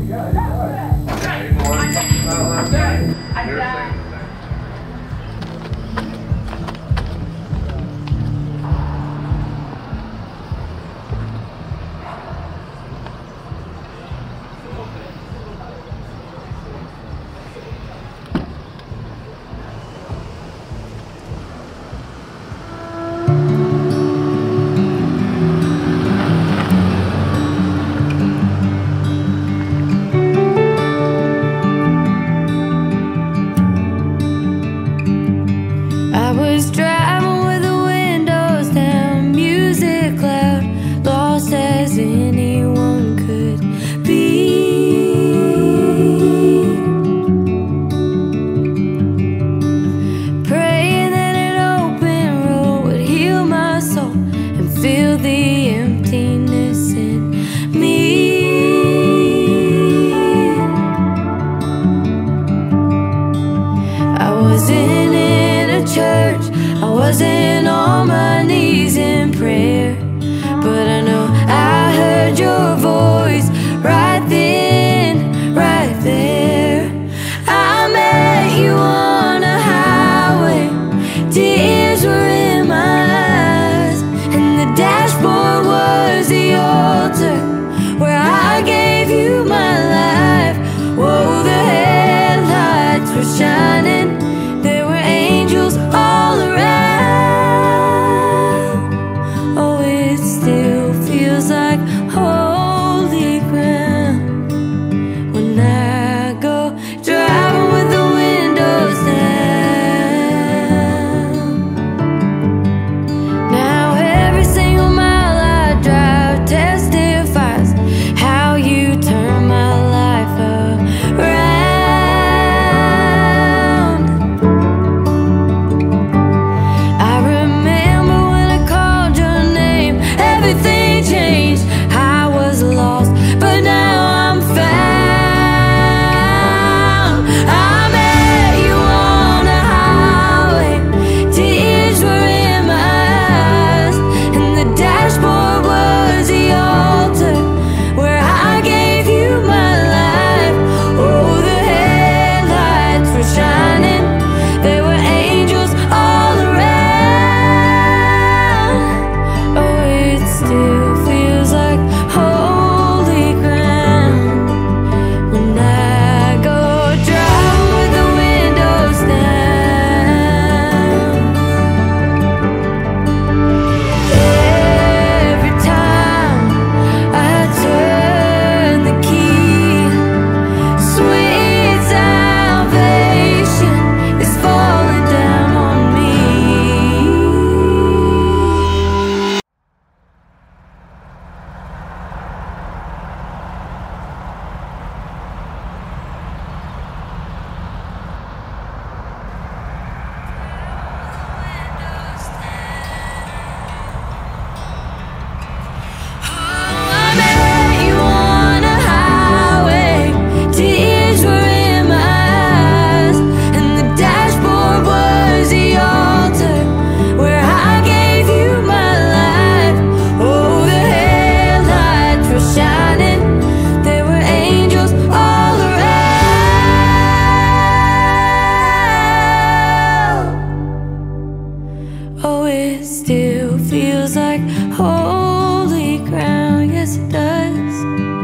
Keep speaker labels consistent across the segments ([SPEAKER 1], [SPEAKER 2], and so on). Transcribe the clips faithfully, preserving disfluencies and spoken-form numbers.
[SPEAKER 1] I was driving with the windows down, music loud, lost as anyone could be. Praying that an open road would heal my soul and fill the emptiness in me. I was in church, I wasn't on my knees in prayer, but I know I heard your voice right then, right there. I met you on a highway, tears were in my eyes, and the dashboard was the altar where I gave you my life. Whoa, the headlights were shining, all around. Oh, it still feels like holy ground when I go driving with the windows down. Now every single mile I drive testifies how you turn my life around. Oh, it still feels like holy ground, yes it does.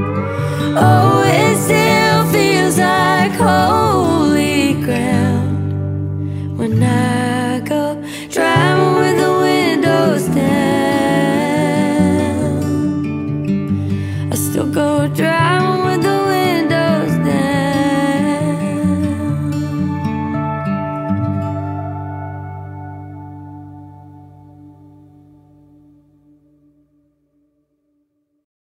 [SPEAKER 1] Oh, it still feels like holy ground when I go driving with the windows down. I still go driving